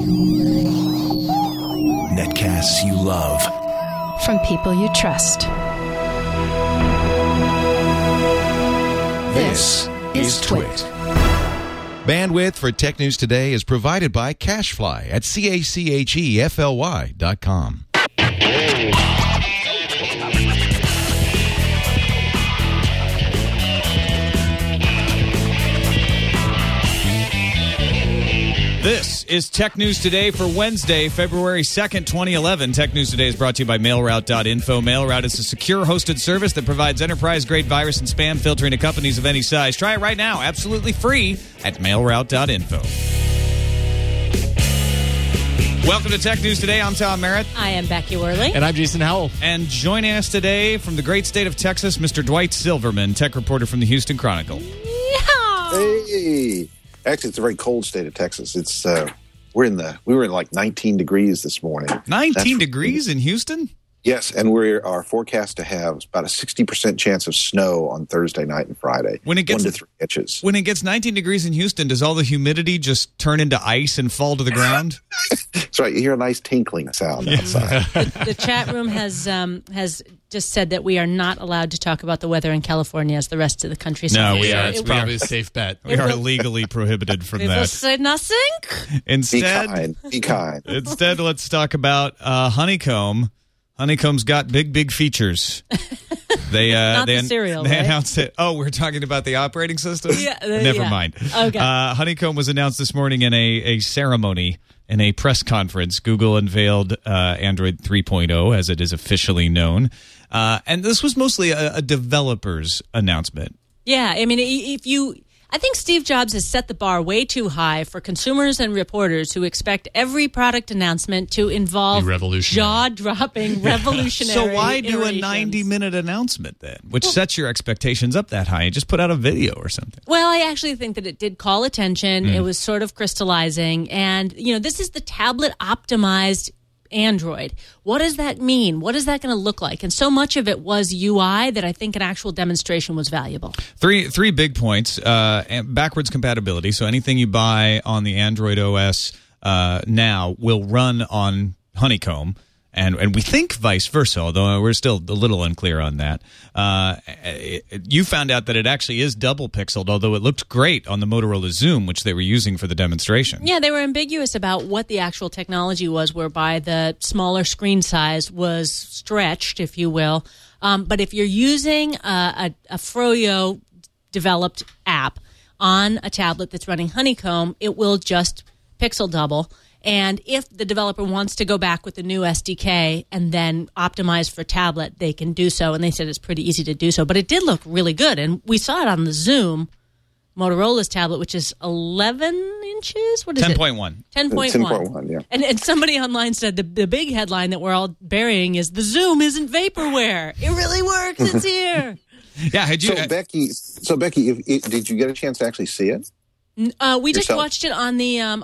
Netcasts you love. From people you trust. This is Twit. Bandwidth for Tech News Today is provided by CacheFly at CACHEFLY.com. This is Tech News Today for Wednesday, February 2nd, 2011. Tech News Today is brought to you by MailRoute.info. MailRoute is a secure hosted service that provides enterprise-grade virus and spam filtering to companies of any size. Try it right now, absolutely free, at MailRoute.info. Welcome to Tech News Today. I'm Tom Merritt. I am Becky Worley. And I'm Jason Howell. And joining us today from the great state of Texas, Mr. Dwight Silverman, tech reporter from the Houston Chronicle. Yeah. Hey. Actually, it's a very cold state of Texas. It's we were in like 19 degrees this morning. 19 degrees in Houston? Yes, and we are forecast to have about a 60% chance of snow on Thursday night and Friday. When it gets 1 to 3 inches. When it gets 19 degrees in Houston, does all the humidity just turn into ice and fall to the ground? That's right. You hear a nice tinkling sound outside. The chat room has just said that we are not allowed to talk about the weather in California as the rest of the country. No, we are. It's probably a safe bet. We are legally prohibited from We will that. say nothing. Instead, Be kind. Instead, let's talk about Honeycomb. Honeycomb's got big features. Not the cereal, They right? announced it. Oh, we're talking about the operating system? Yeah, Never mind. Okay. Honeycomb was announced this morning in a ceremony, in a press conference. Google unveiled Android 3.0, as it is officially known. And this was mostly a developer's announcement. Yeah, I mean, I think Steve Jobs has set the bar way too high for consumers and reporters who expect every product announcement to involve jaw-dropping, revolutionary So why do a iterations. 90-minute announcement then, which sets your expectations up that high, and just put out a video or something? Well, I actually think that it did call attention. It was sort of crystallizing. And, this is the tablet-optimized Android. What does that mean? What is that going to look like? And so much of it was UI that I think an actual demonstration was valuable. Three big points. Backwards compatibility. So anything you buy on the Android OS now will run on Honeycomb. And we think vice versa, although we're still a little unclear on that. You found out that it actually is double pixeled, although it looked great on the Motorola Zoom, which they were using for the demonstration. Yeah, they were ambiguous about what the actual technology was, whereby the smaller screen size was stretched, if you will. But if you're using a Froyo developed app on a tablet that's running Honeycomb, it will just pixel double. And if the developer wants to go back with the new SDK and then optimize for tablet, they can do so. And they said it's pretty easy to do so. But it did look really good. And we saw it on the Zoom, Motorola's tablet, which is 11 inches? What is 10.1. 10.1. 10.1, yeah. And somebody online said the big headline that we're all burying is the Zoom isn't vaporware. It really works. It's here. Yeah, had you... So Becky, did you get a chance to actually see it? We just Yourself? watched it on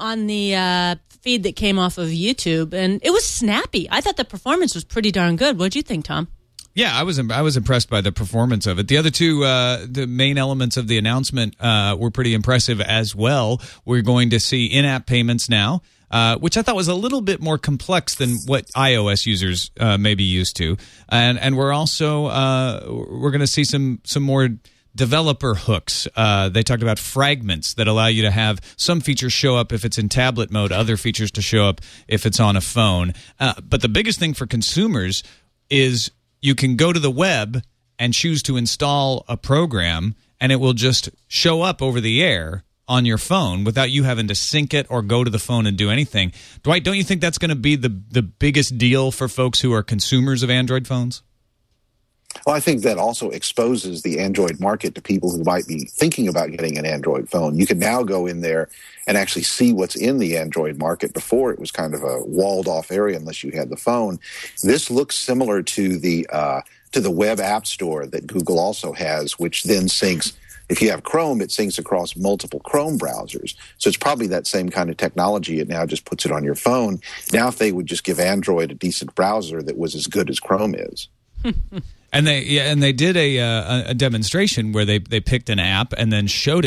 the feed that came off of YouTube, and it was snappy. I thought the performance was pretty darn good. What'd you think, Tom? Yeah, I was impressed by the performance of it. The other two, the main elements of the announcement were pretty impressive as well. We're going to see in-app payments now, which I thought was a little bit more complex than what iOS users may be used to. And we're also we're going to see some more developer hooks. They talked about fragments that allow you to have some features show up if it's in tablet mode, other features to show up if it's on a phone. But the biggest thing for consumers is you can go to the web and choose to install a program, and it will just show up over the air on your phone without you having to sync it or go to the phone and do anything. Dwight, don't you think that's going to be the biggest deal for folks who are consumers of Android phones? Well, I think that also exposes the Android market to people who might be thinking about getting an Android phone. You can now go in there and actually see what's in the Android market. Before, it was kind of a walled-off area unless you had the phone. This looks similar to the web app store that Google also has, which then syncs. If you have Chrome, it syncs across multiple Chrome browsers. So it's probably that same kind of technology. It now just puts it on your phone. Now, if they would just give Android a decent browser that was as good as Chrome is. And they did a demonstration where they picked an app and then showed it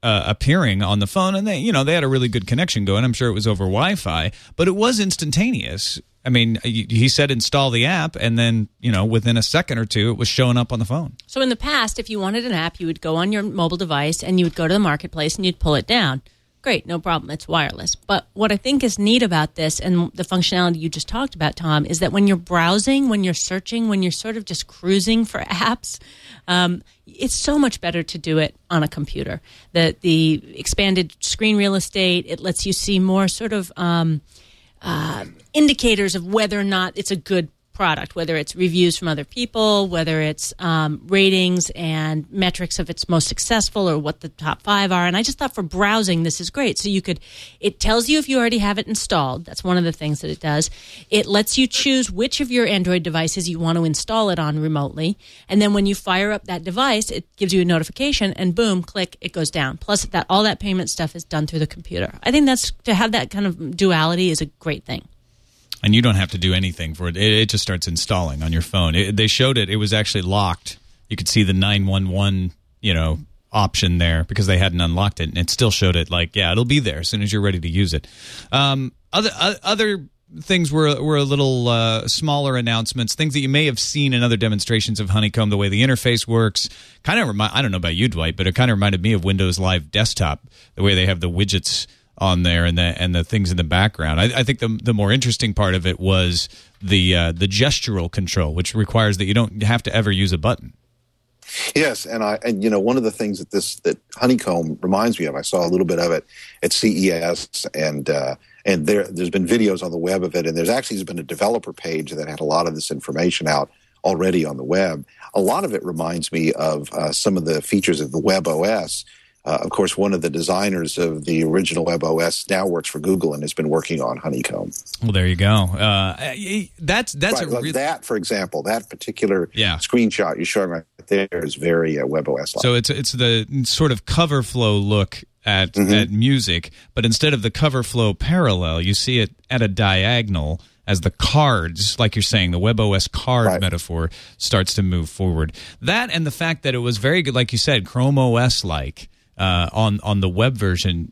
appearing on the phone, and they had a really good connection going. I'm sure it was over Wi-Fi, but it was instantaneous. I mean, he said install the app, and then, within a second or two, it was showing up on the phone. So in the past, if you wanted an app, you would go on your mobile device and you would go to the marketplace and you'd pull it down. Great, no problem. It's wireless. But what I think is neat about this and the functionality you just talked about, Tom, is that when you're browsing, when you're searching, when you're sort of just cruising for apps, it's so much better to do it on a computer. The expanded screen real estate, it lets you see more sort of indicators of whether or not it's a good product, whether it's reviews from other people, whether it's ratings and metrics of it's most successful or what the top 5 are. And I just thought for browsing, this is great. So it tells you if you already have it installed. That's one of the things that it does. It lets you choose which of your Android devices you want to install it on remotely. And then when you fire up that device, it gives you a notification and boom, click, it goes down. Plus all that payment stuff is done through the computer. I think to have that kind of duality is a great thing. And you don't have to do anything for it. It just starts installing on your phone. They showed it. It was actually locked. You could see the 911, option there because they hadn't unlocked it, and it still showed it it'll be there as soon as you're ready to use it. Other things were a little smaller announcements, things that you may have seen in other demonstrations of Honeycomb, the way the interface works. Kind of I don't know about you, Dwight, but it kind of reminded me of Windows Live Desktop, the way they have the widgets on there and the things in the background. I think the more interesting part of it was the gestural control, which requires that you don't have to ever use a button. Yes, and one of the things that Honeycomb reminds me of, I saw a little bit of it at CES, and there's been videos on the web of it, and there's been a developer page that had a lot of this information out already on the web. A lot of it reminds me of some of the features of the WebOS. Of course, one of the designers of the original WebOS now works for Google and has been working on Honeycomb. Well, there you go. That's right, that, for example, that particular screenshot you're showing right there is very WebOS-like. So it's the sort of cover flow look at music, but instead of the cover flow parallel, you see it at a diagonal as the cards, like you're saying, the WebOS card metaphor starts to move forward. That and the fact that it was very good, like you said, Chrome OS-like. On the web version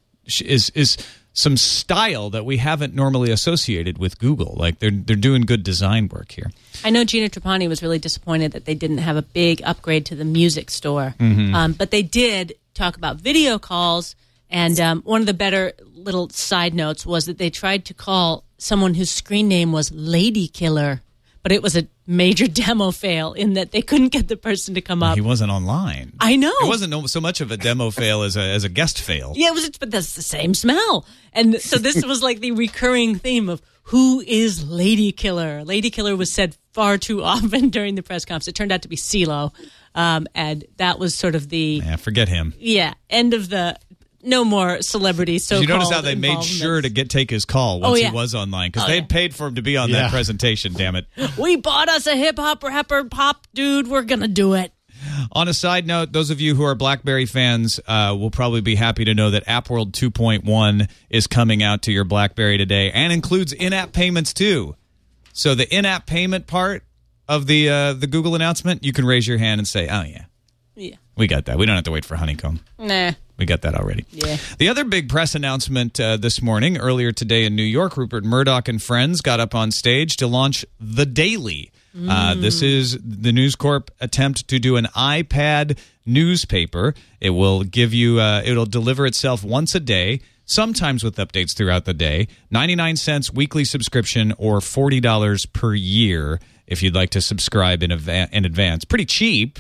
is some style that we haven't normally associated with Google. Like they're doing good design work here. I know Gina Trapani was really disappointed that they didn't have a big upgrade to the music store, but they did talk about video calls. And one of the better little side notes was that they tried to call someone whose screen name was Lady Killer, but it was a major demo fail in that they couldn't get the person to come up. He wasn't online. I know. It wasn't so much of a demo fail as a guest fail. Yeah, but that's the same smell. And so this was like the recurring theme of who is Lady Killer? Lady Killer was said far too often during the press conference. It turned out to be CeeLo. And that was sort of the... Yeah, forget him. Yeah, end of the... No more celebrities. So you notice how they made sure to take his call once he was online because they'd paid for him to be on that presentation. Damn it! We bought us a hip hop rapper pop dude. We're gonna do it. On a side note, those of you who are BlackBerry fans will probably be happy to know that AppWorld 2.1 is coming out to your BlackBerry today and includes in-app payments too. So the in-app payment part of the Google announcement, you can raise your hand and say, "Oh yeah, we got that. We don't have to wait for Honeycomb." Nah. We got that already. Yeah. The other big press announcement this morning, earlier today in New York, Rupert Murdoch and friends got up on stage to launch The Daily. This is the News Corp attempt to do an iPad newspaper. It will give you, it'll deliver itself once a day, sometimes with updates throughout the day, 99 cents weekly subscription or $40 per year if you'd like to subscribe in advance. Pretty cheap,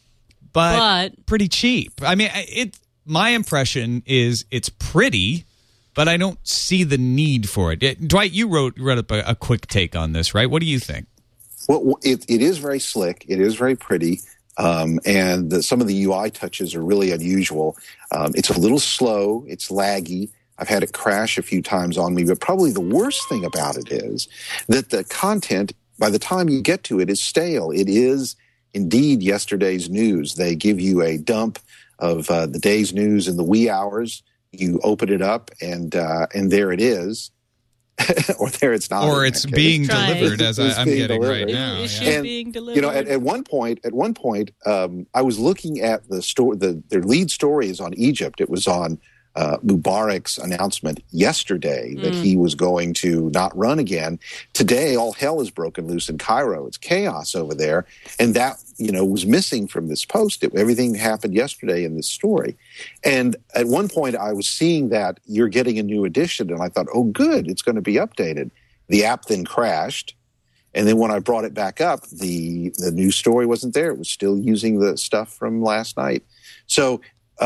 but pretty cheap. I mean, my impression is it's pretty, but I don't see the need for it. Dwight, you wrote up a quick take on this, right? What do you think? Well, it is very slick. It is very pretty. And some of the UI touches are really unusual. It's a little slow. It's laggy. I've had it crash a few times on me. But probably the worst thing about it is that the content, by the time you get to it, is stale. It is indeed yesterday's news. They give you a dump of the day's news in the wee hours. You open it up, and there it is. or there it's not. Or it's being Trying. delivered, as It's I'm being getting delivered. right now. Is Yeah. she being delivered? You know, at one point, I was looking at the story. Their lead story is on Egypt. It was on Mubarak's announcement yesterday that he was going to not run again. Today, all hell is broken loose in Cairo. It's chaos over there, and that was missing from this post. Everything happened yesterday in this story, and at one point, I was seeing that you're getting a new edition, and I thought, oh, good, it's going to be updated. The app then crashed. And then when I brought it back up, the new story wasn't there. It was still using the stuff from last night. So,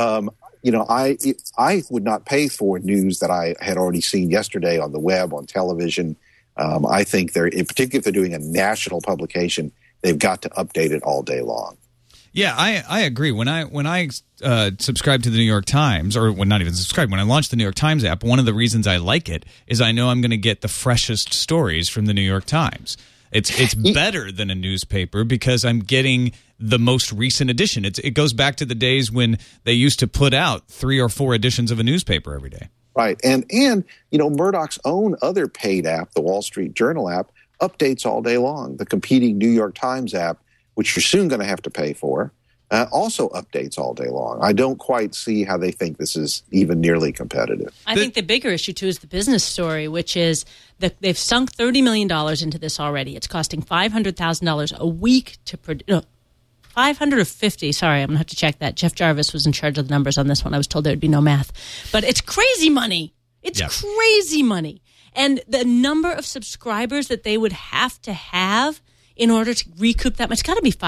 I would not pay for news that I had already seen yesterday on the web, on television. I think particularly if they're doing a national publication, they've got to update it all day long. Yeah, I agree. When I subscribe to the New York Times, or not even subscribe, when I launched the New York Times app, one of the reasons I like it is I know I'm going to get the freshest stories from the New York Times. It's better than a newspaper because I'm getting the most recent edition. It goes back to the days when they used to put out 3 or 4 editions of a newspaper every day. Right. And Murdoch's own other paid app, the Wall Street Journal app, updates all day long. The competing New York Times app, which you're soon going to have to pay for, also updates all day long. I don't quite see how they think this is even nearly competitive. I think the bigger issue, too, is the business story, which is that they've sunk $30 million into this already. It's costing $500,000 a week to produce. No, 500 or 50. Sorry, I'm going to have to check that. Jeff Jarvis was in charge of the numbers on this one. I was told there would be no math. But it's crazy money. It's crazy money. And the number of subscribers that they would have to have in order to recoup that much, it's got to be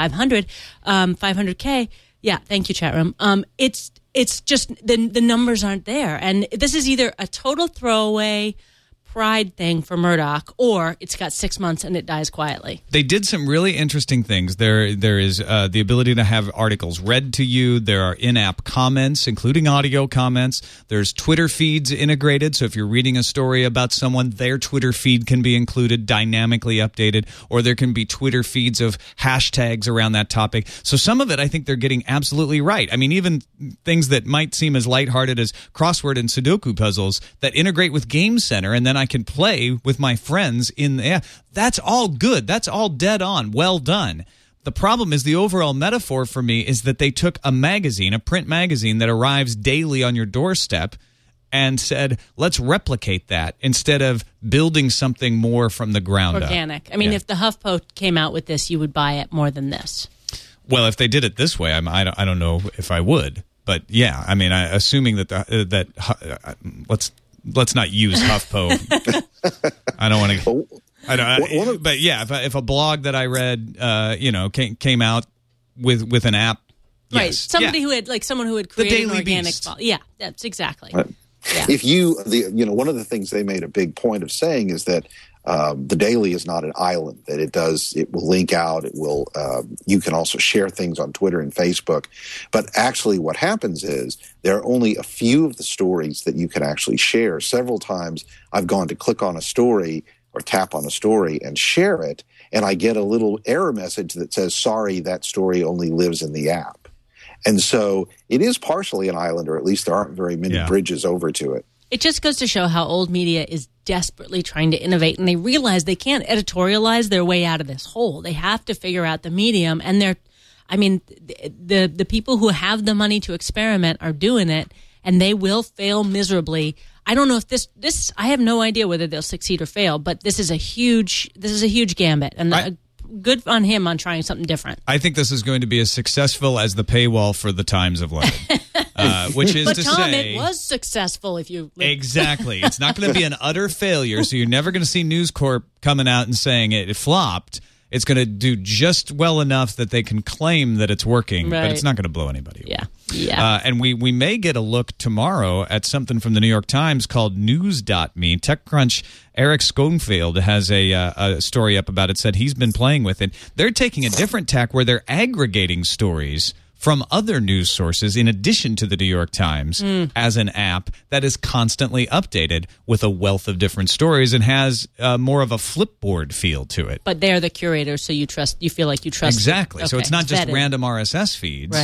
500K. Yeah, thank you, chat room. It's just the numbers aren't there. And this is either a total throwaway pride thing for Murdoch, or it's got 6 months and it dies quietly. They did some really interesting things. There is the ability to have articles read to you. There are in-app comments, including audio comments. There's Twitter feeds integrated, so if you're reading a story about someone, their Twitter feed can be included, dynamically updated, or there can be Twitter feeds of hashtags around that topic. So some of it I think they're getting absolutely right. I mean, even things that might seem as lighthearted as crossword and Sudoku puzzles that integrate with Game Center, and then I can play with my friends in the app. That's all good. That's all dead on. Well done. The problem is the overall metaphor for me is that they took a magazine, a print magazine that arrives daily on your doorstep, and said, let's replicate that instead of building something more from the ground up. Organic. I mean, if the HuffPo came out with this, you would buy it more than this. Well, if they did it this way, I don't know if I would. But yeah, I mean, assuming that let's not use HuffPo. I don't want to. But yeah, if a blog that I read, came out with an app, right? Yes. Somebody who had someone who had created an organic. Beast. Yeah, that's exactly. Right. Yeah. If one of the things they made a big point of saying is that the Daily is not an island, that it will link out. It will, you can also share things on Twitter and Facebook. But actually what happens is there are only a few of the stories that you can actually share. Several times I've gone to click on a story or tap on a story and share it, and I get a little error message that says, sorry, that story only lives in the app. And so it is partially an island, or at least there aren't very many bridges over to it. It just goes to show how old media is desperately trying to innovate, and they realize they can't editorialize their way out of this hole. They have to figure out the medium, and the people who have the money to experiment are doing it, and they will fail miserably. I don't know if this I have no idea whether they'll succeed or fail, but this is a huge gambit, and good on him on trying something different. I think this is going to be as successful as the paywall for the Times of London. Which is but to Tom, say, it was successful. If you exactly, it's not going to be an utter failure. So you're never going to see News Corp coming out and saying it flopped. It's going to do just well enough that they can claim that it's working, but it's not going to blow anybody away. Yeah. And we may get a look tomorrow at something from the New York Times called News.me. TechCrunch Eric Schoenfeld has a story up about it. Said he's been playing with it. They're taking a different tack where they're aggregating stories from other news sources in addition to the New York Times as an app that is constantly updated with a wealth of different stories and has more of a flipboard feel to it. But they're the curators, so you feel like you trust. Exactly. Okay, so it's not just vetted. random RSS feeds. Right.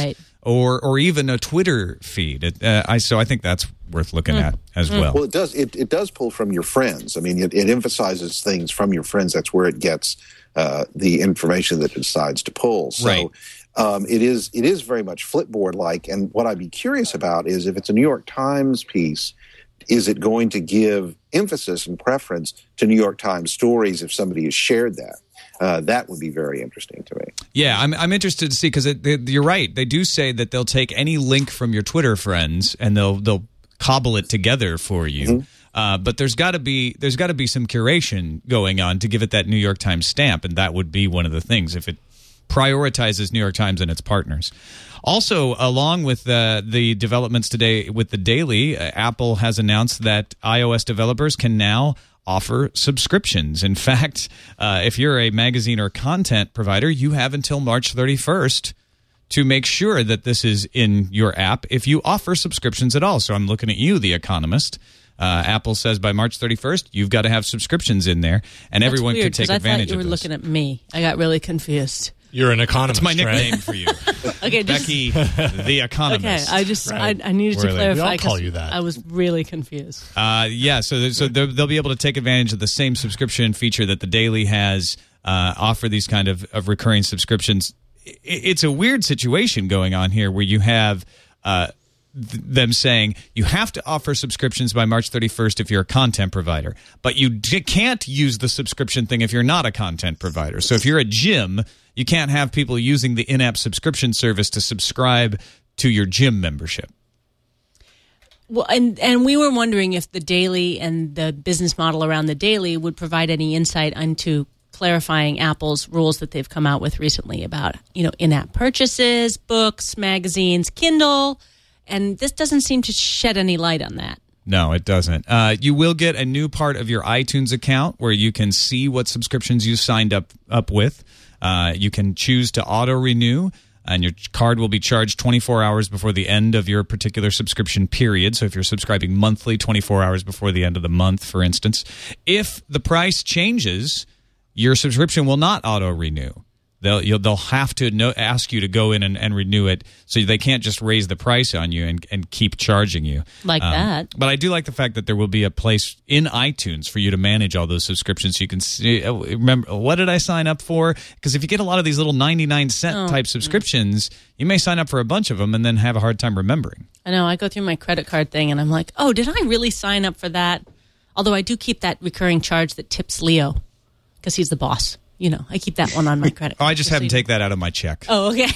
or even a Twitter feed. So I think that's worth looking at as well. Well, it does. It does pull from your friends. I mean, it emphasizes things from your friends. That's where it gets the information that it decides to pull. So Right. It is very much Flipboard-like. And what I'd be curious about is if it's a New York Times piece, is it going to give emphasis and preference to New York Times stories if somebody has shared that? That would be very interesting to me. Yeah, I'm interested to see, because you're right. They do say that they'll take any link from your Twitter friends and they'll cobble it together for you. But there's got to be some curation going on to give it that New York Times stamp, and that would be one of the things if it prioritizes New York Times and its partners. Also, along with the developments today with the Daily, Apple has announced that iOS developers can now offer subscriptions. In fact, if you're a magazine or content provider, you have until March 31st to make sure that this is in your app if you offer subscriptions at all. So I'm looking at you, The Economist. Apple says by March 31st, you've got to have subscriptions in there, and That's everyone weird, can take 'cause advantage I thought you of were this. looking at me. I got really confused. You're an economist, That's my right? nickname for you. Okay, Becky, The Economist. Okay, I needed to We all clarify call 'cause you that. I was really confused. So they'll be able to take advantage of the same subscription feature that the Daily has, offer these kind of recurring subscriptions. It's a weird situation going on here where you have them saying you have to offer subscriptions by March 31st if you're a content provider, but you can't use the subscription thing if you're not a content provider. So if you're a gym, you can't have people using the in-app subscription service to subscribe to your gym membership. Well, and we were wondering if the Daily and the business model around the Daily would provide any insight into clarifying Apple's rules that they've come out with recently about, in-app purchases, books, magazines, Kindle, and this doesn't seem to shed any light on that. No, it doesn't. You will get a new part of your iTunes account where you can see what subscriptions you signed up with. You can choose to auto-renew, and your card will be charged 24 hours before the end of your particular subscription period. So if you're subscribing monthly, 24 hours before the end of the month, for instance. If the price changes, your subscription will not auto-renew. They'll have to ask you to go in and renew it, so they can't just raise the price on you and keep charging you. Like that. But I do like the fact that there will be a place in iTunes for you to manage all those subscriptions so you can see, remember, what did I sign up for? Because if you get a lot of these little 99-cent type subscriptions, you may sign up for a bunch of them and then have a hard time remembering. I know. I go through my credit card thing, and I'm like, oh, did I really sign up for that? Although I do keep that recurring charge that tips Leo because he's the boss. I keep that one on my credit card. I just have to take that out of my check. Oh, okay.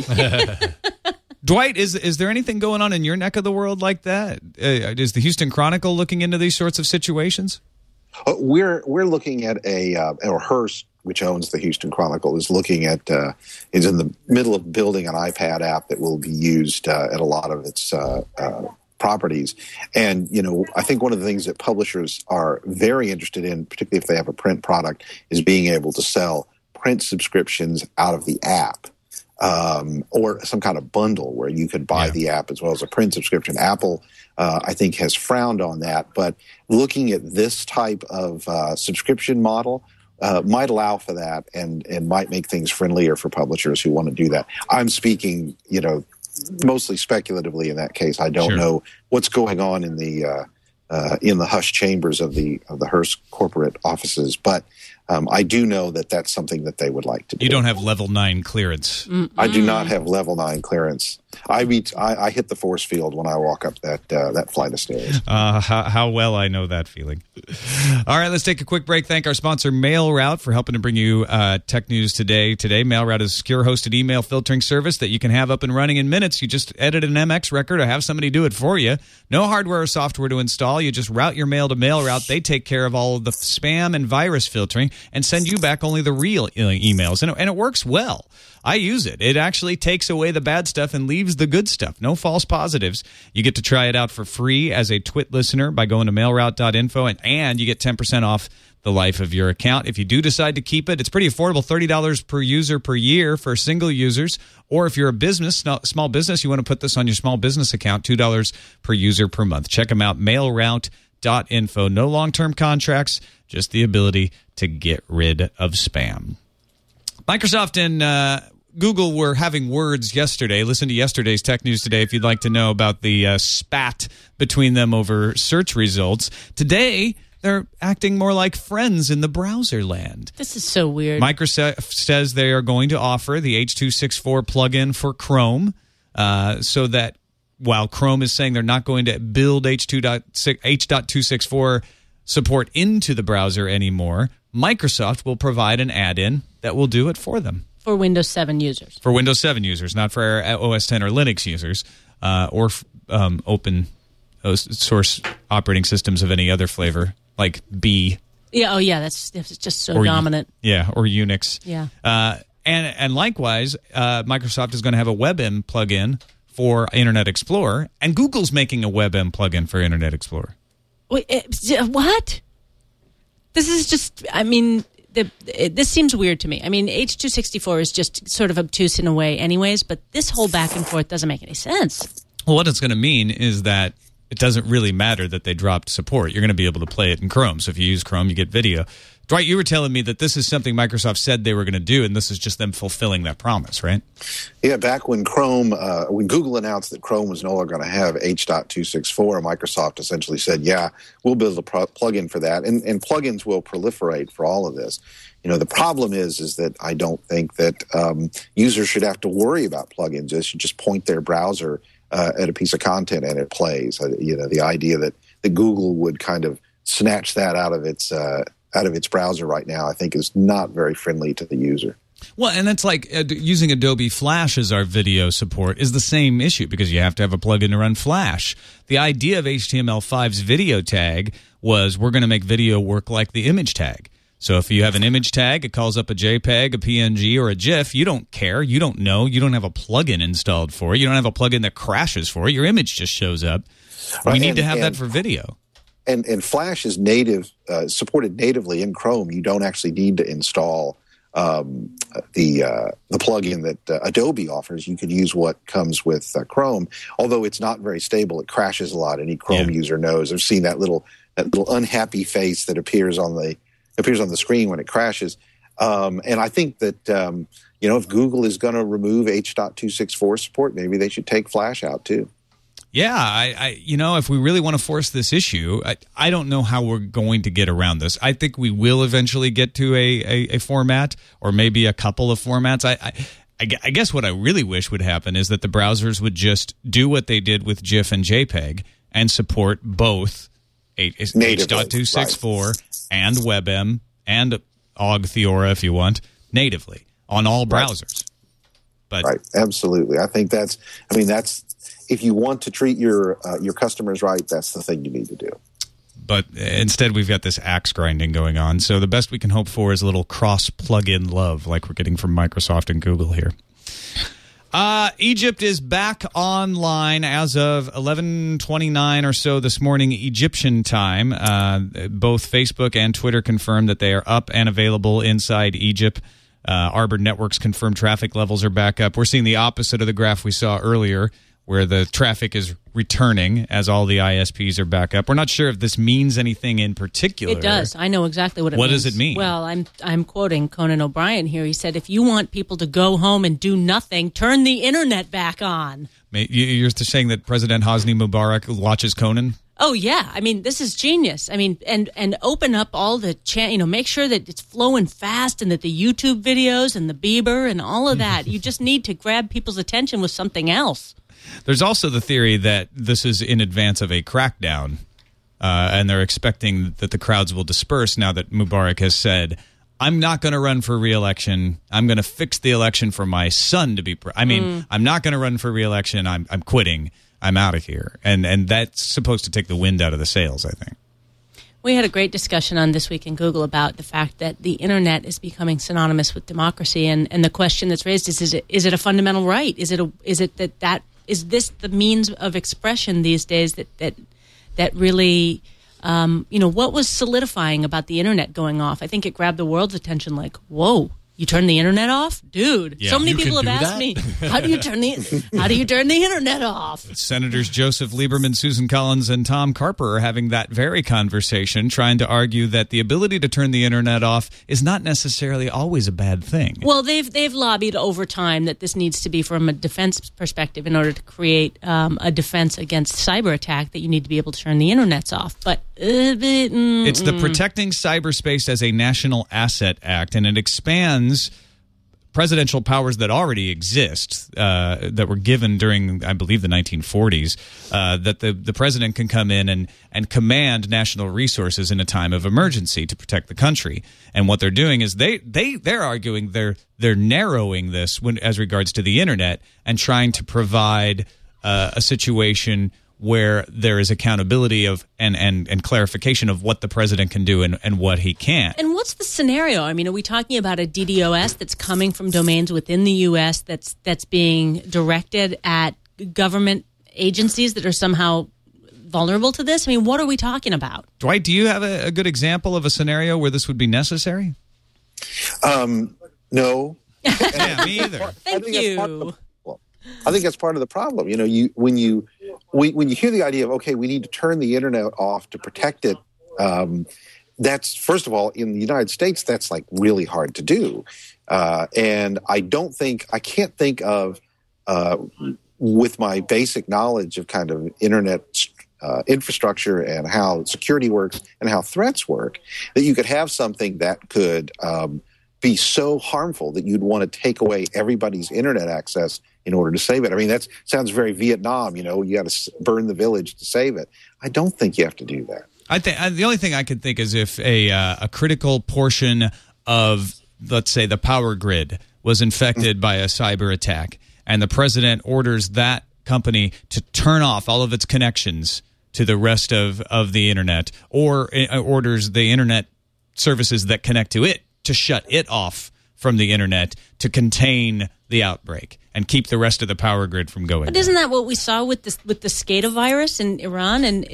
Dwight, is there anything going on in your neck of the world like that? Is the Houston Chronicle looking into these sorts of situations? We're looking at or Hearst, which owns the Houston Chronicle, is looking at is in the middle of building an iPad app that will be used at a lot of its properties. And, I think one of the things that publishers are very interested in, particularly if they have a print product, is being able to sell print subscriptions out of the app, or some kind of bundle where you could buy the app as well as a print subscription. Apple, I think, has frowned on that. But looking at this type of subscription model might allow for that and might make things friendlier for publishers who want to do that. I'm speaking, mostly speculatively in that case. I don't know what's going on in the hush chambers of the Hearst corporate offices, but I do know that that's something that they would like to do. You don't have level 9 clearance. I do not have level 9 clearance. I hit the force field when I walk up that flight of stairs. How well I know that feeling. All right, let's take a quick break. Thank our sponsor, MailRoute, for helping to bring you tech news today. MailRoute is a secure hosted email filtering service that you can have up and running in minutes. You just edit an MX record or have somebody do it for you. No hardware or software to install. You just route your mail to MailRoute. They take care of all of the spam and virus filtering and send you back only the real emails. And it works well. I use it. It actually takes away the bad stuff and leaves the good stuff. No false positives. You get to try it out for free as a Twit listener by going to mailroute.info, and you get 10% off the life of your account. If you do decide to keep it, it's pretty affordable, $30 per user per year for single users. Or if you're a business, small business, you want to put this on your small business account, $2 per user per month. Check them out, mailroute.info. No long-term contracts, just the ability to get rid of spam. Microsoft and Google were having words yesterday. Listen to yesterday's Tech News Today if you'd like to know about the spat between them over search results. Today, they're acting more like friends in the browser land. This is so weird. Microsoft says they are going to offer the H.264 plugin for Chrome so that while Chrome is saying they're not going to build H.264 support into the browser anymore, Microsoft will provide an add-in that will do it for them. For Windows 7 users. For Windows 7 users, not for OS 10 or Linux users, or open source operating systems of any other flavor, like B. Yeah, oh yeah, that's just so dominant. Or Unix. Yeah. And likewise, Microsoft is going to have a WebM plugin for Internet Explorer, and Google's making a WebM plugin for Internet Explorer. Wait, what? This is just, I mean, this seems weird to me. I mean, H.264 is just sort of obtuse in a way anyways, but this whole back and forth doesn't make any sense. Well, what it's going to mean is that it doesn't really matter that they dropped support. You're going to be able to play it in Chrome. So if you use Chrome, you get video. Dwight, you were telling me that this is something Microsoft said they were going to do, and this is just them fulfilling that promise, right? Yeah, back when when Google announced that Chrome was no longer going to have H.264, Microsoft essentially said, yeah, we'll build a plugin for that. And plugins will proliferate for all of this. You know, the problem is that I don't think that users should have to worry about plugins. They should just point their browser at a piece of content and it plays. You know, the idea that Google would kind of snatch that out of its browser right now, I think, is not very friendly to the user. Well, and that's like using Adobe Flash as our video support is the same issue because you have to have a plugin to run Flash. The idea of HTML5's video tag was we're going to make video work like the image tag. So if you have an image tag, it calls up a JPEG, a PNG, or a GIF. You don't care. You don't know. You don't have a plugin installed for it. You don't have a plugin that crashes for it. Your image just shows up. We need to have that for video. And Flash is supported natively in Chrome. You don't actually need to install the plugin that Adobe offers. You could use what comes with Chrome, although it's not very stable. It crashes a lot. Any Chrome user knows. I've seen that little unhappy face that appears on the screen when it crashes. And I think that if Google is going to remove H.264 support, maybe they should take Flash out too. Yeah, if we really want to force this issue, I don't know how we're going to get around this. I think we will eventually get to a format or maybe a couple of formats. I guess what I really wish would happen is that the browsers would just do what they did with GIF and JPEG and support both H.264 and WebM and OGG Theora, if you want, natively on all browsers. Right, absolutely. I think that's if you want to treat your customers right, that's the thing you need to do. But instead, we've got this axe grinding going on. So the best we can hope for is a little cross-plug-in love like we're getting from Microsoft and Google here. Egypt is back online as of 11:29 or so this morning Egyptian time. Both Facebook and Twitter confirmed that they are up and available inside Egypt. Arbor Networks confirmed traffic levels are back up. We're seeing the opposite of the graph we saw earlier, where the traffic is returning as all the ISPs are back up. We're not sure if this means anything in particular. It does. I know exactly what it means. What does it mean? Well, I'm quoting Conan O'Brien here. He said, if you want people to go home and do nothing, turn the internet back on. You're saying that President Hosni Mubarak watches Conan? Oh, yeah. I mean, this is genius. I mean, and open up all the make sure that it's flowing fast and that the YouTube videos and the Bieber and all of that. You just need to grab people's attention with something else. There's also the theory that this is in advance of a crackdown, and they're expecting that the crowds will disperse now that Mubarak has said, I'm not going to run for re-election. I'm going to fix the election for my son to be I'm not going to run for re-election. I'm quitting. I'm out of here. And that's supposed to take the wind out of the sails, I think. We had a great discussion on This Week in Google about the fact that the internet is becoming synonymous with democracy, and the question that's raised is it a fundamental right? Is this the means of expression these days that really what was solidifying about the internet going off? I think it grabbed the world's attention like, whoa, You turn the internet off? Dude, Yeah. so many You people have can do asked that? me, how do you turn the internet off? Senators Joseph Lieberman, Susan Collins, and Tom Carper are having that very conversation, trying to argue that the ability to turn the internet off is not necessarily always a bad thing. Well, they've lobbied over time that this needs to be from a defense perspective in order to create a defense against cyber attack, that you need to be able to turn the internets off. But it's the Protecting Cyberspace as a National Asset Act, and it expands presidential powers that already exist, that were given during, I believe, the 1940s, that the president can come in and command national resources in a time of emergency to protect the country. And what they're doing is they're arguing they're narrowing this as regards to the internet and trying to provide a situation where there is accountability of and clarification of what the president can do and what he can't. And what's the scenario? I mean, are we talking about a DDoS that's coming from domains within the U.S. that's being directed at government agencies that are somehow vulnerable to this? I mean, what are we talking about? Dwight, do you have a good example of a scenario where this would be necessary? No. Yeah, me either. Thank you. I think that's part of the problem. You know, when you hear the idea of, okay, we need to turn the internet off to protect it, that's, first of all, in the United States, that's like really hard to do. And I can't think of, with my basic knowledge of kind of internet infrastructure and how security works and how threats work, that you could have something that could be so harmful that you'd want to take away everybody's internet access in order to save it. I mean, that sounds very Vietnam, you know, you got to burn the village to save it. I don't think you have to do that. I think the only thing I could think is if a critical portion of, let's say, the power grid was infected by a cyber attack, and the president orders that company to turn off all of its connections to the rest of the internet, or orders the internet services that connect to it to shut it off from the internet to contain the outbreak and keep the rest of the power grid from going. But isn't that what we saw with the SCADA virus in Iran? And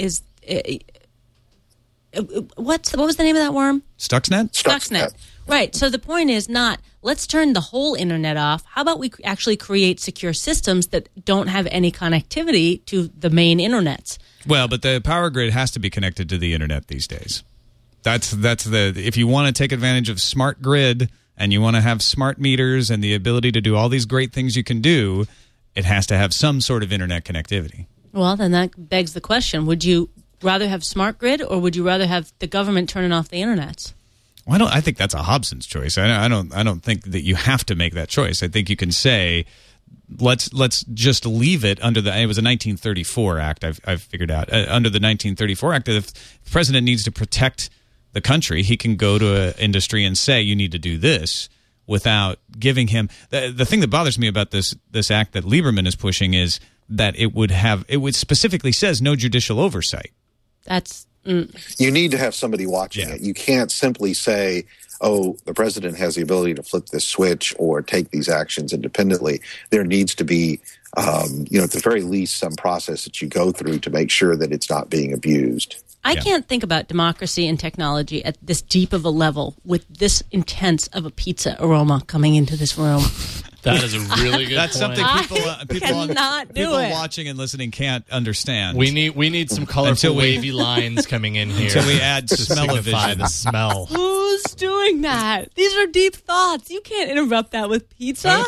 what was the name of that worm? Stuxnet? Stuxnet. Right. So the point is not, let's turn the whole internet off. How about we actually create secure systems that don't have any connectivity to the main internets? Well, but the power grid has to be connected to the internet these days. That's if you want to take advantage of smart grid and you want to have smart meters and the ability to do all these great things you can do, it has to have some sort of internet connectivity. Well, then that begs the question: would you rather have smart grid, or would you rather have the government turning off the internets? Well, I think that's a Hobson's choice. I don't think that you have to make that choice. I think you can say, let's just leave it under it was a 1934 act. I've figured out under the 1934 act that if the president needs to protect the country, he can go to an industry and say, you need to do this, without giving him the thing that bothers me about this act that Lieberman is pushing is that it would specifically says no judicial oversight. That's You need to have somebody watching it. You can't simply say, oh, the president has the ability to flip this switch or take these actions independently. There needs to be, at the very least, some process that you go through to make sure that it's not being abused. I can't think about democracy and technology at this deep of a level with this intense of a pizza aroma coming into this room. That is a really good That's point. something people do it. watching and listening can't understand. We need some colorful wavy lines coming in here. Until we add to smell-o-vision. signify the smell. Who's doing that? These are deep thoughts. You can't interrupt that with pizza.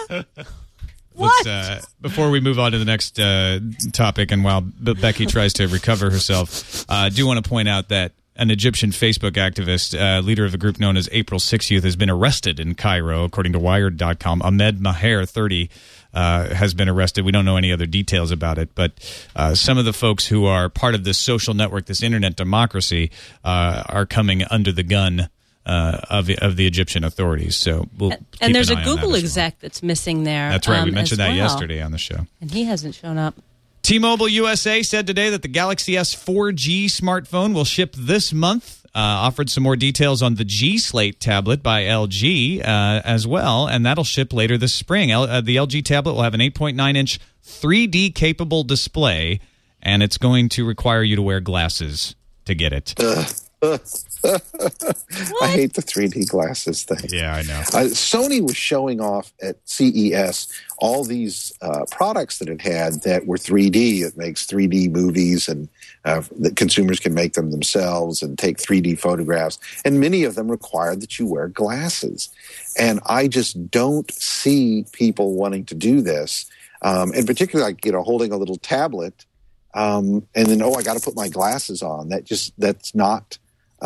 What? Before we move on to the next topic, and while Becky tries to recover herself, I do want to point out that an Egyptian Facebook activist, leader of a group known as April 6 Youth, has been arrested in Cairo, according to Wired.com. Ahmed Maher, 30, has been arrested. We don't know any other details about it, but some of the folks who are part of this social network, this internet democracy, are coming under the gun of the Egyptian authorities. So we'll keep and there's an a eye on Google that as exec that's missing there. That's right. We mentioned that well. yesterday on the show. And he hasn't shown up. T-Mobile USA said today that the Galaxy S 4G smartphone will ship this month. Offered some more details on the G Slate tablet by LG as well, and that'll ship later this spring. The LG tablet will have an 8.9-inch 3D-capable display, and it's going to require you to wear glasses to get it. I hate the 3D glasses thing. Yeah, I know. Sony was showing off at CES all these products that it had that were 3D. It makes 3D movies, and that consumers can make them themselves and take 3D photographs. And many of them require that you wear glasses. And I just don't see people wanting to do this. And particularly, like, holding a little tablet, and then, I got to put my glasses on. That's just not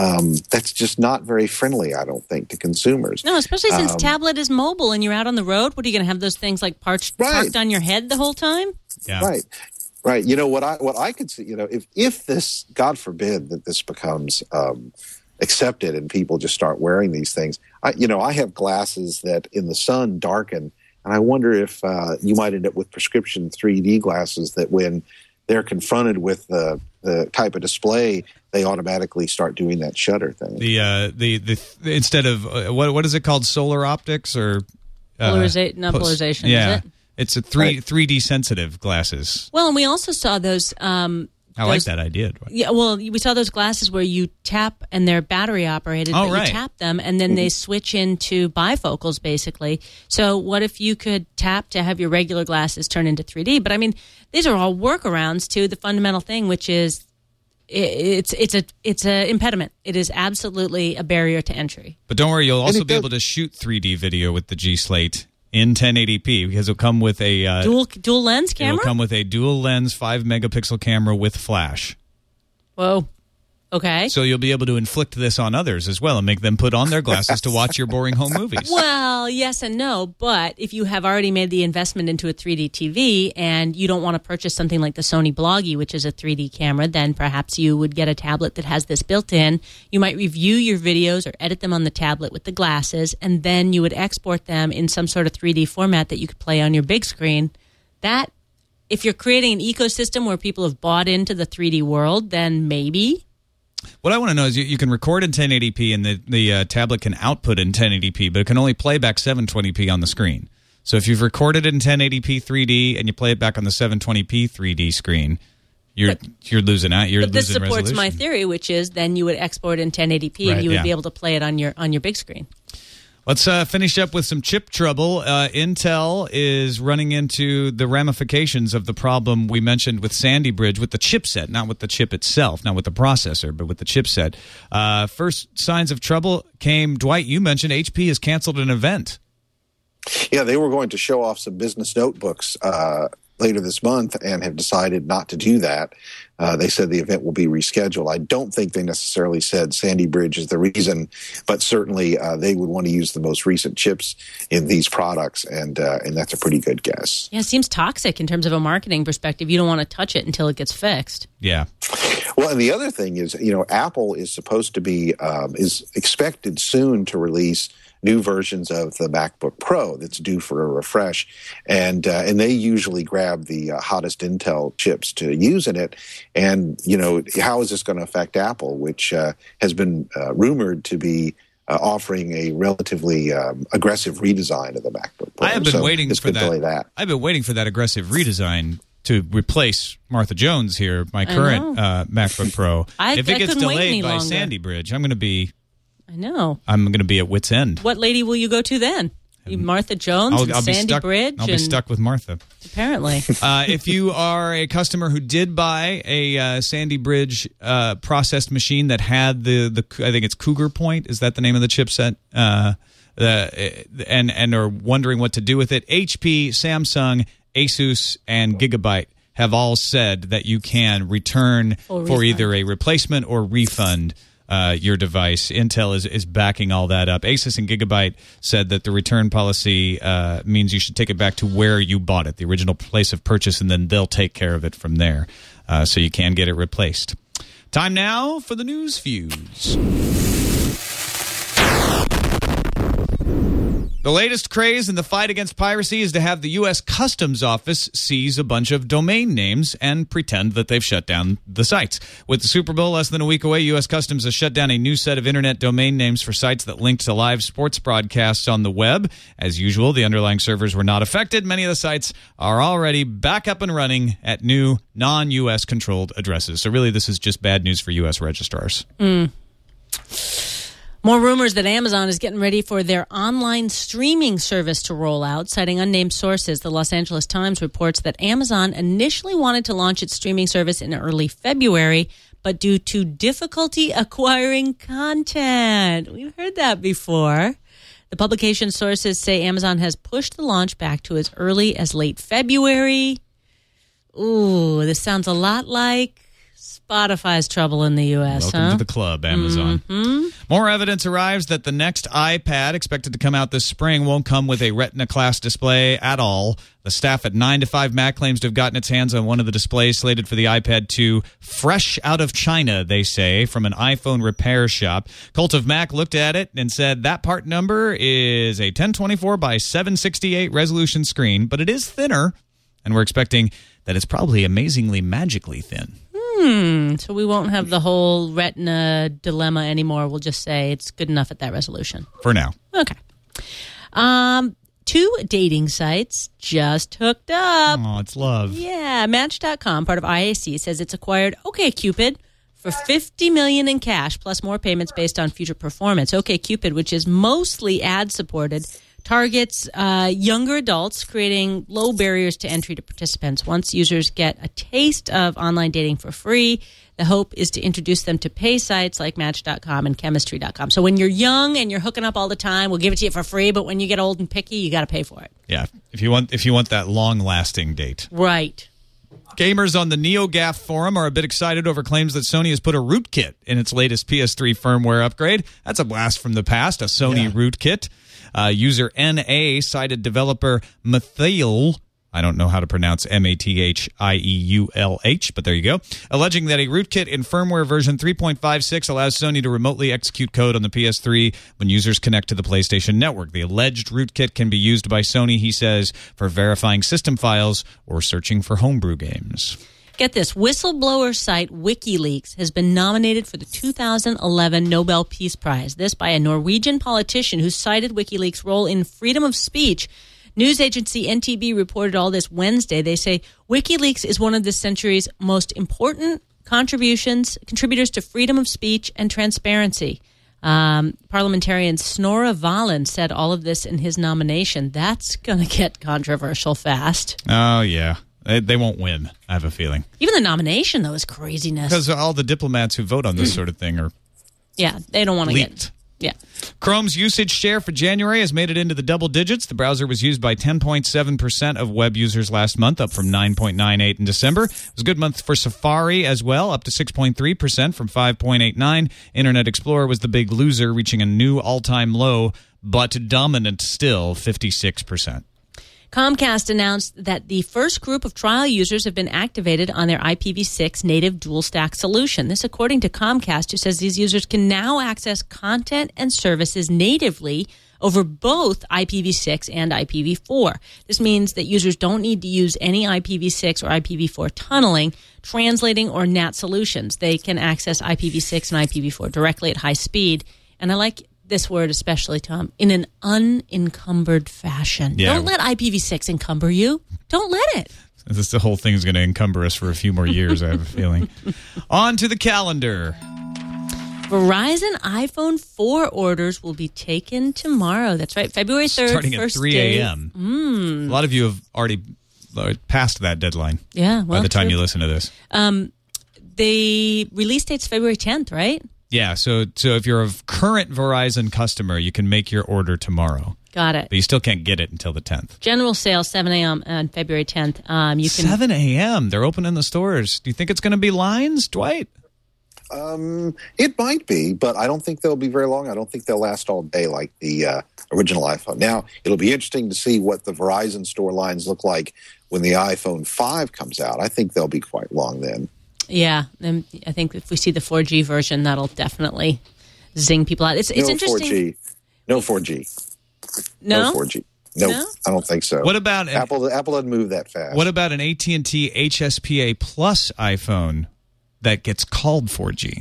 very friendly, I don't think, to consumers. No, especially since tablet is mobile and you're out on the road. What are you going to have those things like parked on your head the whole time? Yeah. Right. What I could see, if this, God forbid that this becomes accepted and people just start wearing these things. I have glasses that in the sun darken, and I wonder if you might end up with prescription 3D glasses that when they're confronted with the type of display, they automatically start doing that shutter thing. The instead of what is it called? Solar optics or polarization? Yeah, is it? It's a 3D sensitive glasses. Well, and we also saw those. I like that idea. Yeah, well, we saw those glasses where you tap and they're battery operated, but you tap them and then they switch into bifocals, basically. So what if you could tap to have your regular glasses turn into 3D? But I mean, these are all workarounds to the fundamental thing, which is it's a impediment. It is absolutely a barrier to entry. But don't worry, you'll also be able to shoot 3D video with the G Slate in 1080p, because it'll come with a dual lens camera. It'll come with a dual lens 5 megapixel camera with flash. Whoa. Okay. So you'll be able to inflict this on others as well and make them put on their glasses to watch your boring home movies. Well, yes and no, but if you have already made the investment into a 3D TV and you don't want to purchase something like the Sony Bloggie, which is a 3D camera, then perhaps you would get a tablet that has this built in. You might review your videos or edit them on the tablet with the glasses, and then you would export them in some sort of 3D format that you could play on your big screen. That, if you're creating an ecosystem where people have bought into the 3D world, then maybe. What I want to know is you can record in 1080p and the tablet can output in 1080p, but it can only play back 720p on the screen. So if you've recorded it in 1080p 3D and you play it back on the 720p 3D screen, you're losing out. You're but this losing supports resolution. my theory, which is then you would export in 1080p and you would be able to play it on your big screen. Let's finish up with some chip trouble. Intel is running into the ramifications of the problem we mentioned with Sandy Bridge with the chipset, not with the chip itself, not with the processor, but with the chipset. First signs of trouble came, Dwight, you mentioned HP has canceled an event. Yeah, they were going to show off some business notebooks later this month and have decided not to do that. They said the event will be rescheduled. I don't think they necessarily said Sandy Bridge is the reason, but certainly they would want to use the most recent chips in these products, and that's a pretty good guess. Yeah, it seems toxic in terms of a marketing perspective. You don't want to touch it until it gets fixed. Yeah. Well, and the other thing is, Apple is supposed to be is expected soon to release new versions of the MacBook Pro that's due for a refresh, and they usually grab the hottest Intel chips to use in it. And how is this going to affect Apple, which has been rumored to be offering a relatively aggressive redesign of the MacBook Pro? I have been waiting for that. I've been waiting for that aggressive redesign to replace Martha Jones here, my current MacBook Pro. If it gets delayed by Sandy Bridge, I'm going to be at wit's end. What lady will you go to then? Martha Jones and Sandy Bridge? I'll be stuck with Martha. Apparently. If you are a customer who did buy a Sandy Bridge processed machine that had the I think it's Cougar Point, is that the name of the chipset? And are wondering what to do with it, HP, Samsung, Asus, and Gigabyte have all said that you can return for either a replacement or refund your device. Intel is backing all that up. Asus and Gigabyte said that the return policy means you should take it back to where you bought it, the original place of purchase, and then they'll take care of it from there. So you can get it replaced. Time now for the News Fuse. The latest craze in the fight against piracy is to have the U.S. Customs Office seize a bunch of domain names and pretend that they've shut down the sites. With the Super Bowl less than a week away, U.S. Customs has shut down a new set of internet domain names for sites that link to live sports broadcasts on the web. As usual, the underlying servers were not affected. Many of the sites are already back up and running at new non-U.S. controlled addresses. So really, this is just bad news for U.S. registrars. More rumors that Amazon is getting ready for their online streaming service to roll out. Citing unnamed sources, the Los Angeles Times reports that Amazon initially wanted to launch its streaming service in early February, but due to difficulty acquiring content. We've heard that before. The publication sources say Amazon has pushed the launch back to as early as late February. Ooh, this sounds a lot like Spotify's trouble in the U.S., Welcome to the club, Amazon. Mm-hmm. More evidence arrives that the next iPad, expected to come out this spring, won't come with a Retina-class display at all. The staff at 9 to 5 Mac claims to have gotten its hands on one of the displays slated for the iPad 2, fresh out of China, they say, from an iPhone repair shop. Cult of Mac looked at it and said that part number is a 1024 by 768 resolution screen, but it is thinner, and we're expecting that it's probably amazingly magically thin. So we won't have the whole Retina dilemma anymore. We'll just say it's good enough at that resolution. For now. Okay. 2 dating sites just hooked up. Oh, it's love. Yeah. Match.com, part of IAC, says it's acquired OkCupid for $50 million in cash, plus more payments based on future performance. OkCupid, which is mostly ad-supported, targets younger adults, creating low barriers to entry to participants. Once users get a taste of online dating for free, the hope is to introduce them to pay sites like Match.com and Chemistry.com. So when you're young and you're hooking up all the time, we'll give it to you for free, but when you get old and picky, you got to pay for it. Yeah, if you want that long-lasting date. Right. Gamers on the NeoGAF forum are a bit excited over claims that Sony has put a rootkit in its latest PS3 firmware upgrade. That's a blast from the past, a Sony rootkit. User NA cited developer Mathiel, I don't know how to pronounce Mathieulh, but there you go, alleging that a rootkit in firmware version 3.56 allows Sony to remotely execute code on the PS3 when users connect to the PlayStation Network. The alleged rootkit can be used by Sony, he says, for verifying system files or searching for homebrew games. Get this, whistleblower site WikiLeaks has been nominated for the 2011 Nobel Peace Prize. This by a Norwegian politician who cited WikiLeaks' role in freedom of speech. News agency NTB reported all this Wednesday. They say WikiLeaks is one of this century's most important contributors to freedom of speech and transparency. Parliamentarian Snorre Valen said all of this in his nomination. That's going to get controversial fast. Oh, yeah. They won't win, I have a feeling. Even the nomination, though, is craziness. Because all the diplomats who vote on this sort of thing are they don't want to leaked. Yeah. Chrome's usage share for January has made it into the double digits. The browser was used by 10.7% of web users last month, up from 9.98 in December. It was a good month for Safari as well, up to 6.3% from 5.89. Internet Explorer was the big loser, reaching a new all-time low, but dominant still, 56%. Comcast announced that the first group of trial users have been activated on their IPv6 native dual-stack solution. This according to Comcast, who says these users can now access content and services natively over both IPv6 and IPv4. This means that users don't need to use any IPv6 or IPv4 tunneling, translating, or NAT solutions. They can access IPv6 and IPv4 directly at high speed. And I like this word especially, Tom, in an unencumbered fashion. Yeah. Don't let IPv6 encumber you. Don't let it. The whole thing is going to encumber us for a few more years, I have a feeling. On to the calendar. Verizon iPhone 4 orders will be taken tomorrow. That's right, February 3rd. Starting at 3 a.m. A lot of you have already passed that deadline. Yeah, well, by the time you listen to this. The release date's February 10th, right? Yeah, so if you're a current Verizon customer, you can make your order tomorrow. Got it. But you still can't get it until the 10th. General sale, 7 a.m. on February 10th. 7 a.m.? They're opening the stores. Do you think it's going to be lines, Dwight? It might be, but I don't think they'll be very long. I don't think they'll last all day like the original iPhone. Now, it'll be interesting to see what the Verizon store lines look like when the iPhone 5 comes out. I think they'll be quite long then. Yeah, and I think if we see the 4G version, that'll definitely zing people out. It's interesting. No 4G. No 4G. Nope, no? I don't think so. What about Apple doesn't move that fast. What about an AT&T HSPA Plus iPhone that gets called 4G?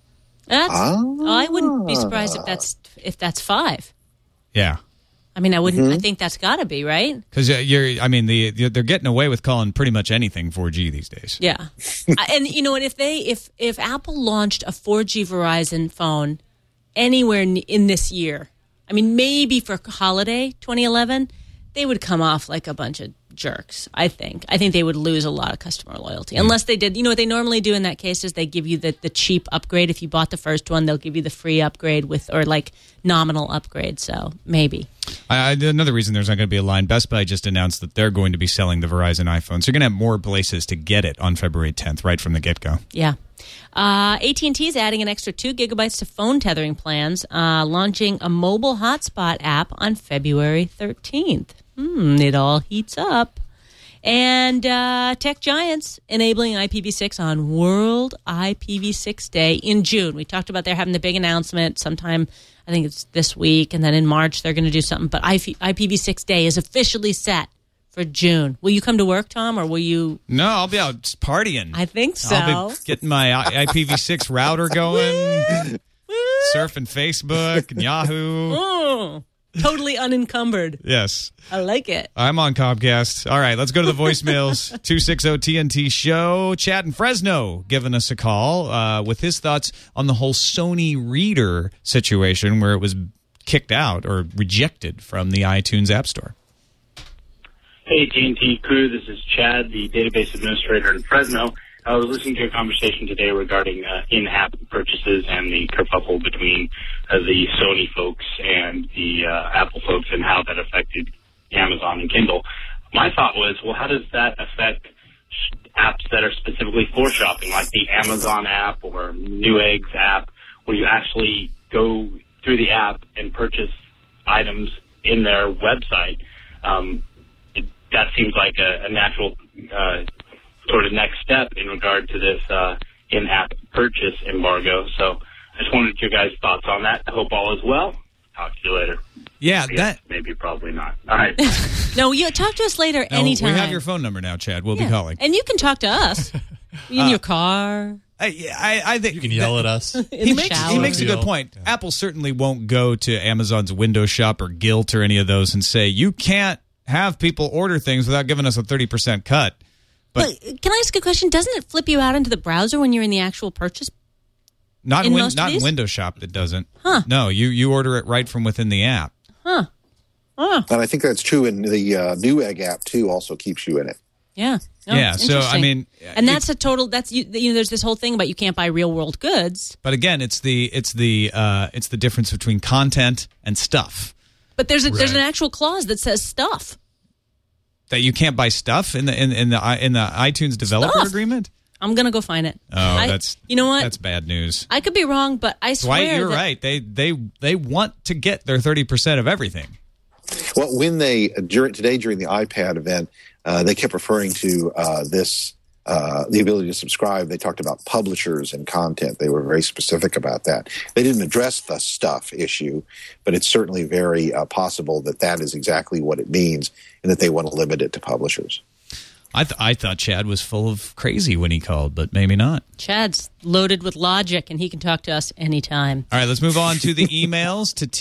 I wouldn't be surprised if that's 5. Yeah. I mean, I wouldn't. I think that's got to be right. Because they're getting away with calling pretty much anything 4G these days. Yeah, and you know what? If Apple launched a 4G Verizon phone anywhere in this year. I mean, maybe for holiday 2011, they would come off like a bunch of jerks, I think. I think they would lose a lot of customer loyalty. Unless they did, what they normally do in that case is they give you the cheap upgrade. If you bought the first one, they'll give you the free upgrade or like nominal upgrade. So maybe. Another reason there's not going to be a line, Best Buy just announced that they're going to be selling the Verizon iPhone. So you're going to have more places to get it on February 10th, right from the get-go. Yeah. AT&T is adding an extra 2 gigabytes to phone tethering plans, launching a mobile hotspot app on February 13th. It all heats up. And tech giants enabling IPv6 on World IPv6 Day in June. We talked about they're having the big announcement sometime, I think it's this week, and then in March they're going to do something. But IPv6 Day is officially set for June. Will you come to work, Tom, or will you? No, I'll be out partying. I think so. I'll be getting my IPv6 router going, surfing Facebook and Yahoo. Totally unencumbered. Yes. I like it. I'm on Comcast. All right, let's go to the voicemails. 260-TNT show. Chad in Fresno giving us a call with his thoughts on the whole Sony Reader situation where it was kicked out or rejected from the iTunes App Store. Hey, TNT crew. This is Chad, the database administrator in Fresno. I was listening to a conversation today regarding in-app purchases and the kerfuffle between the Sony folks and the Apple folks and how that affected Amazon and Kindle. My thought was, well, how does that affect apps that are specifically for shopping, like the Amazon app or Newegg's app, where you actually go through the app and purchase items in their website? That seems like a natural sort of next step in regard to this in-app purchase embargo. So I just wanted your guys' thoughts on that. I hope all is well. Talk to you later. Yeah, maybe probably not. All right. No, you talk to us later anytime. We have your phone number now, Chad. We'll be calling. And you can talk to us in your car. I think you can yell at us. He makes a good point. Yeah. Apple certainly won't go to Amazon's Windows Shop or Gilt or any of those and say, you can't have people order things without giving us a 30% cut. But can I ask a question? Doesn't it flip you out into the browser when you're in the actual purchase? Not in Windows Shop, it doesn't. Huh. No, you order it right from within the app. Huh. Oh. And I think that's true in the Newegg app, too, also keeps you in it. Yeah. Oh, yeah, so, I mean... And that's a total... there's this whole thing about you can't buy real-world goods. But again, it's the difference between content and stuff. But there's an actual clause that says stuff. That you can't buy stuff in the iTunes developer agreement? I'm gonna go find it. Oh, that's you know what? That's bad news. I could be wrong, but I swear Dwight, you're right. They want to get their 30% of everything. Well, when during the iPad event, they kept referring to the ability to subscribe. They talked about publishers and content. They were very specific about that. They didn't address the stuff issue, but it's certainly very possible that is exactly what it means and that they want to limit it to publishers. I thought Chad was full of crazy when he called, but maybe not. Chad's loaded with logic, and he can talk to us anytime. All right, let's move on to the emails to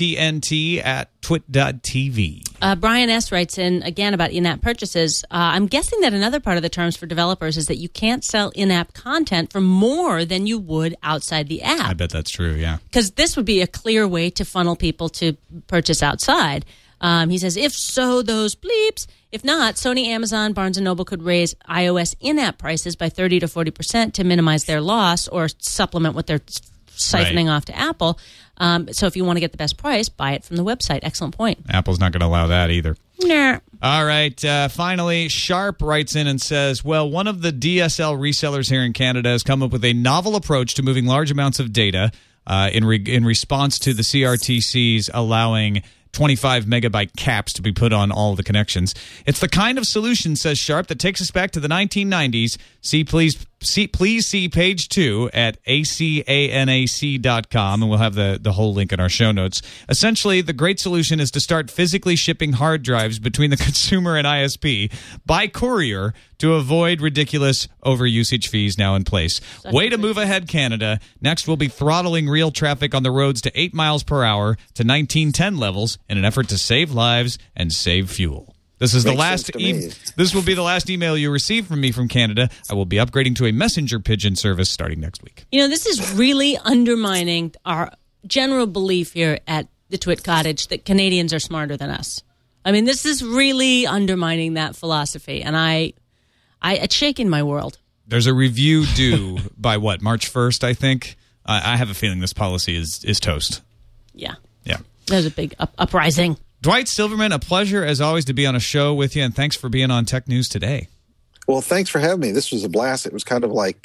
tnt@twit.tv. Brian S. writes in, again, about in-app purchases. I'm guessing that another part of the terms for developers is that you can't sell in-app content for more than you would outside the app. I bet that's true, yeah. Because this would be a clear way to funnel people to purchase outside. He says, if so, those bleeps. If not, Sony, Amazon, Barnes & Noble could raise iOS in-app prices by 30 to 40% to minimize their loss or supplement what they're siphoning off to Apple. So if you want to get the best price, buy it from the website. Excellent point. Apple's not going to allow that either. Nah. All right. Finally, Sharp writes in and says, well, one of the DSL resellers here in Canada has come up with a novel approach to moving large amounts of data in response to the CRTC's allowing 25 megabyte caps to be put on all the connections. It's the kind of solution, says Sharp, that takes us back to the 1990s. Please see page 2 at acanac.com, and we'll have the whole link in our show notes. Essentially, the great solution is to start physically shipping hard drives between the consumer and ISP by courier to avoid ridiculous overusage fees now in place. Way to move ahead, Canada. Next, we'll be throttling real traffic on the roads to 8 miles per hour to 1910 levels in an effort to save lives and save fuel. This is This will be the last email you receive from me from Canada. I will be upgrading to a messenger pigeon service starting next week. You know, this is really undermining general belief here at the Twit Cottage that Canadians are smarter than us. I mean, this is really undermining that philosophy, and it's shaking my world. There's a review due by March 1st, I think. I have a feeling this policy is toast. Yeah. Yeah. There's a big uprising. Dwight Silverman, a pleasure as always to be on a show with you, and thanks for being on Tech News Today. Well, thanks for having me. This was a blast. It was kind of like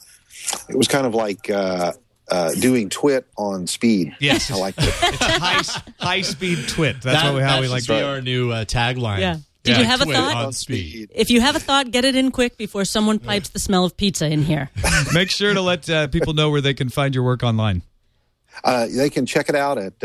doing Twit on speed. Yes, I liked it. It's high speed Twit. That's how we like to be our new tagline. Yeah. Did you have a Twit thought? on speed. If you have a thought, get it in quick before someone pipes the smell of pizza in here. Make sure to let people know where they can find your work online. They can check it out at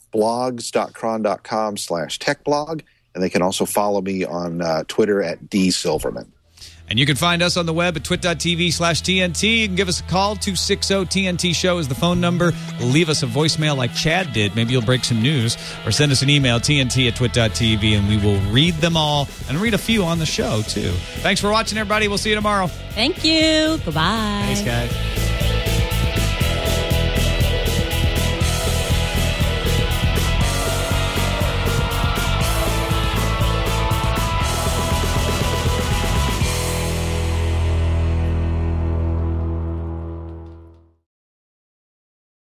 blogs.cron.com/techblog, and they can also follow me on Twitter at dsilverman. And you can find us on the web at twit.tv/TNT. You can give us a call. 260-TNT-SHOW is the phone number. Leave us a voicemail like Chad did. Maybe you'll break some news. Or send us an email, tnt@twit.tv, and we will read them all and read a few on the show, too. Thanks for watching, everybody. We'll see you tomorrow. Thank you. Goodbye. Thanks, guys.